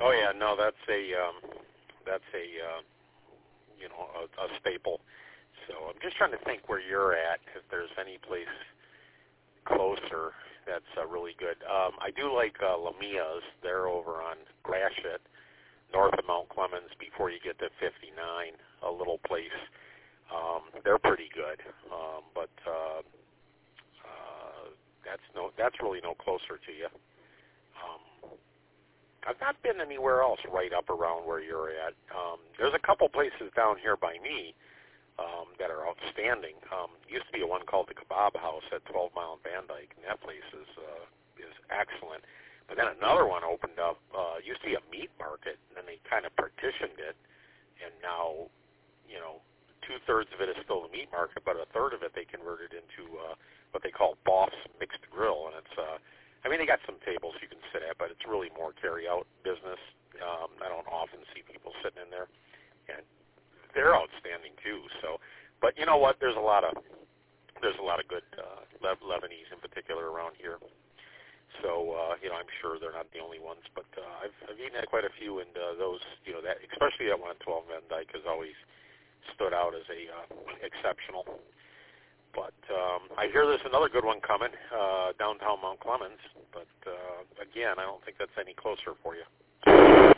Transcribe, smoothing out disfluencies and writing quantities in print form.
Oh yeah, no, that's a a staple. So I'm just trying to think where you're at, if there's any place closer that's really good. I do like Lamia's. They're over on Gratiot, north of Mount Clemens, before you get to 59, a little place. They're pretty good, but that's really no closer to you. I've not been anywhere else right up around where you're at. There's a couple places down here by me that are outstanding. Used to be one called the Kebab House at 12 Mile and Van Dyke, and that place is excellent. But then another one opened up. Used to be a meat market, and then they kind of partitioned it, and now, 2/3 of it is still the meat market, but a third of it they converted into what they call Boff's Mixed Grill, and it's they got some tables you can sit at, but it's really more carry-out business. I don't often see people sitting in there, and they're outstanding too. So, but you know what? There's a lot of good Lebanese in particular around here. So I'm sure they're not the only ones, but I've eaten at quite a few, and those that especially that one at 12 Van Dyke has always stood out as a exceptional. But I hear there's another good one coming downtown Mount Clemens, but again, I don't think that's any closer for you.